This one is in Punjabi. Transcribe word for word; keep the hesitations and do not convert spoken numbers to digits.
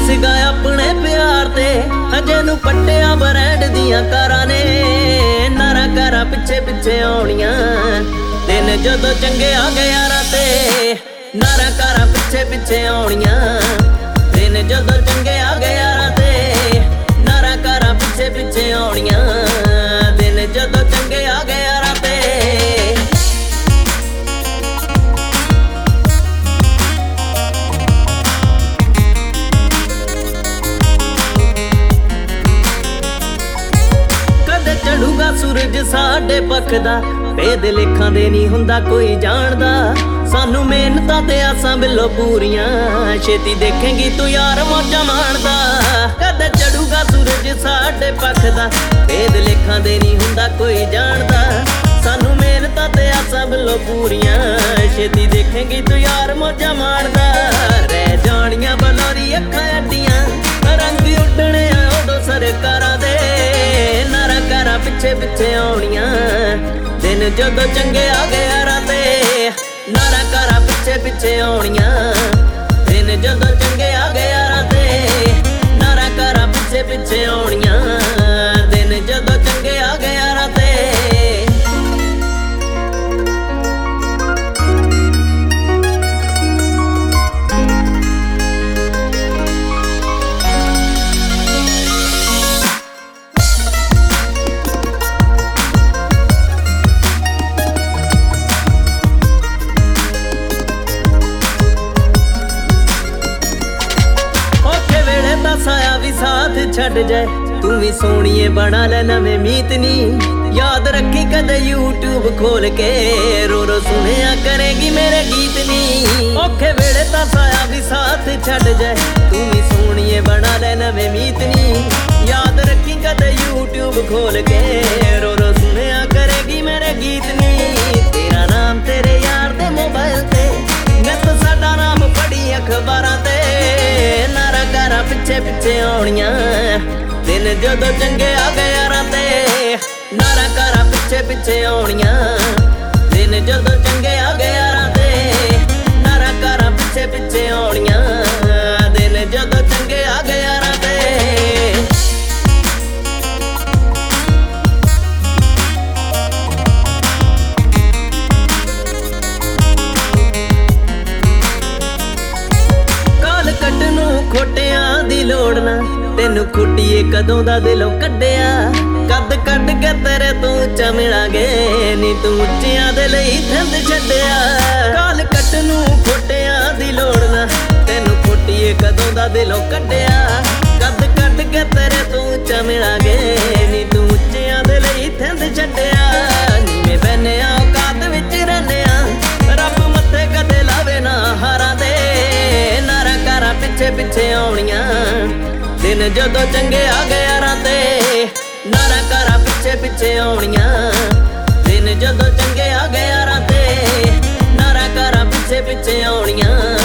ਸੀਗਾ ਆਪਣੇ ਪਿਆਰ ਤੇ ਹਜੇ ਨੂੰ ਪੱਟਿਆ ਬਰੈਂਡ ਦੀਆਂ ਕਾਰਾਂ ਨੇ। ਨਾਰਾ ਕਾਰਾਂ ਪਿੱਛੇ ਪਿੱਛੇ ਆਉਣੀਆਂ ਦਿਨ ਜਦੋਂ ਚੰਗੇ ਆ ਗਏ ਯਾਰਾਂ ਤੇ। ਨਾਰਾ ਕਾਰਾਂ ਪਿੱਛੇ ਪਿੱਛੇ ਆਉਣੀਆਂ ਦਿਨ ਜਦੋਂ ਚੰਗੇ ਆ ਗਏ ਯਾਰਾਂ ਤੇ। ਨਾਰਾ ਕਾਰਾਂ ਪਿੱਛੇ ਪਿੱਛੇ ਆਉਣੀਆਂ ਦਿਨ ਜਦੋਂ ਚੰਗੇ ਆ ਗਏ ਯਾਰਾਂ ਤੇ। ਕਦੇ ਚੜੂਗਾ ਸੂਰਜ ਸਾਡੇ ਪੱਖ ਦਾ ਭੇਦ ਲੇਖਾਂ ਦੇ ਨਹੀਂ ਹੁੰਦਾ ਕੋਈ ਜਾਣਦਾ। ਸਾਨੂੰ ਮਿਹਨਤਾਂ ਤੇ ਆਸਾਂ ਬਿੱਲੋ ਪੂਰੀਆਂ ਛੇਤੀ ਦੇਖੇਂਗੀ ਤੂੰ ਯਾਰ ਮੌਜਾਂ ਮਾਣਦਾ। ਕਦੇ ਚੜੂਗਾ ਸੂਰਜ ਸਾਡੇ ਪੱਖ ਦਾ ਭੇਦ ਲੇਖਾਂ ਦੇ ਨਹੀਂ ਹੁੰਦਾ ਕੋਈ ਜਾਣਦਾ। ਸਾਨੂੰ ਮਿਹਨਤਾਂ ਤੇ ਆਸਾਂ ਬਿੱਲੋ ਪੂਰੀਆਂ ਛੇਤੀ ਦੇਖੇਂਗੀ ਤੂੰ ਯਾਰ ਮੌਜਾਂ ਮਾਣਦਾ। ਰਹਿ ਜਾਣੀਆਂ ਬਲੋਰੀ ਅੱਖਾਂ ਅੱਡੀਆਂ ਰੰਗ ਉੱਡਣੇ ਆ ਉਦੋਂ ਸਰਕਾਰਾਂ ਦੇ। ਨਾਰਾ ਕਾਰਾਂ ਪਿੱਛੇ ਪਿੱਛੇ ਆਉਣੀਆਂ ਦਿਨ ਜਦੋਂ ਚੰਗੇ ਆ ਗਏ ਯਾਰਾਂ ਤੇ। ਨਾਰਾ ਕਾਰਾਂ ਪਿੱਛੇ ਪਿੱਛੇ ਆਉਣੀਆਂ ਦਿਨ ਜਦੋਂ ਚੰਗੇ ਆ ਗਏ ਯਾਰਾਂ ਤੇ। ਨਾਰਾ ਕਾਰਾਂ ਪਿੱਛੇ ਪਿੱਛੇ ਆਉਣੀਆਂ ਦਿਨ ਜਦੋਂ ਚੰਗੇ ਆ ਗਏ ਯਾਰਾਂ ਤੇ। ਸਾਇਆ ਵੀ ਸਾਥ ਛੱਡ ਜਾਏ ਤੂੰ ਵੀ ਸੋਹਣੀਏ ਬਣਾ ਲੈ ਨਵੇਂ ਮੀਤ ਨੀ। ਯਾਦ ਰੱਖੀ ਕਦੇ YouTube ਖੋਲ ਕੇ ਰੋ ਰੋ ਸੁਣਿਆ ਕਰੇਗੀ ਮੇਰੇ ਗੀਤ ਨੀ। ਔਖੇ ਵੇਲੇ ਤਾਂ ਸਾਇਆ ਵੀ ਸਾਥ ਛੱਡ ਜਾਏ ਤੂੰ ਵੀ ਸੋਹਣੀਏ ਬਣਾ ਲੈ ਨਵੇਂ ਮੀਤ ਨੀ। ਯਾਦ ਰੱਖੀ ਕਦੇ YouTube ਖੋਲ ਕੇ ਰੋ ਰੋ ਸੁਣਿਆ ਕਰੇਗੀ ਮੇਰੇ ਗੀਤ ਨੀ। ਤੇਰਾ ਨਾਮ ਤੇਰੇ ਯਾਰ ਦੇ ਮੋਬਾਈਲ ਤੇ ਨਿੱਤ ਸਾਡਾ ਨਾਮ ਪੜੀ ਅਖਬਾਰਾਂ ਤੇ। ਨਾਰਾ ਕਾਰਾਂ ਪਿੱਛੇ ਪਿੱਛੇ ਆਉਣੀਆਂ ਦਿਨ ਜਦੋਂ ਚੰਗੇ ਆ ਗਏ ਯਾਰਾਂ ਤੇ। ਨਾਰਾ ਕਾਰਾਂ ਪਿੱਛੇ ਪਿੱਛੇ ਆਉਣੀਆਂ ਦਿਨ ਜਦੋਂ ਚੰਗੇ ਆ ਗਏ ਯਾਰਾਂ ਤੇ। ਨਾਰਾ ਕਾਰਾਂ ਪਿੱਛੇ ਪਿੱਛੇ ਆਉਣੀਆਂ ਦਿਨ ਜਦੋਂ ਚੰਗੇ ਆ ਗਏ ਯਾਰਾਂ ਤੇ। ਕਾਲ ਕੱਢ ਨੂੰ ਖੋਟਿਆਂ ਦੀ ਲੋੜ ਨਾ ਤੈਨੂੰ ਖੁੱਟੀਏ ਕਦੋਂ ਦਾ ਦਿਲੋਂ ਕੱਢਿਆ। ਕੱਦ ਕੱਢ ਕੇ ਤੇਰੇ ਤੋਂ ਉੱਚਾ ਮਿਲਾਂਗੇ ਨੀ ਤੂੰ ਉੱਚਿਆਂ ਦੇ ਲਈ ਥੰਦ ਛੱਡਿਆ। ਕਾਲ ਕੱਟ ਨੂੰ ਖੋਟਿਆਂ ਦੀ ਲੋੜ ਨਾ ਤੈਨੂੰ ਖੁੱਟੀਏ ਕਦੋਂ ਦਾ ਦਿਲੋਂ ਕੱਢਿਆ। ਕੱਦ ਕੱਢ ਕੇ ਤੇਰੇ ਤੋਂ ਉੱਚਾ ਮਿਲਾਂਗੇ ਨੀ ਤੂੰ ਉੱਚਿਆਂ ਦੇ ਲਈ ਥੰਦ ਛੱਡਿਆ। ਨੀਵੇਂ ਬੈਨੇ ਆ ਔਕਾਤ ਵਿੱਚ ਰਹਿੰਦੇ ਆ ਰੱਬ ਮੱਥੇ ਕਦੇ ਲਾਵੇ ਨਾ ਹਾਰਾਂ ਦੇ। ਨਾਰਾ ਕਾਰਾਂ ਪਿੱਛੇ ਪਿੱਛੇ ਆਉਣੀਆਂ ਦਿਨ ਜਦੋਂ ਚੰਗੇ ਆ ਗਏ ਯਾਰਾਂ ਤੇ। ਨਾਰਾ ਕਾਰਾਂ ਪਿੱਛੇ ਪਿੱਛੇ ਆਉਣੀਆਂ ਦਿਨ ਜਦੋਂ ਚੰਗੇ ਆ ਗਏ ਯਾਰਾਂ ਤੇ। ਨਾਰਾ ਕਾਰਾਂ ਪਿੱਛੇ ਪਿੱਛੇ ਆਉਣੀਆਂ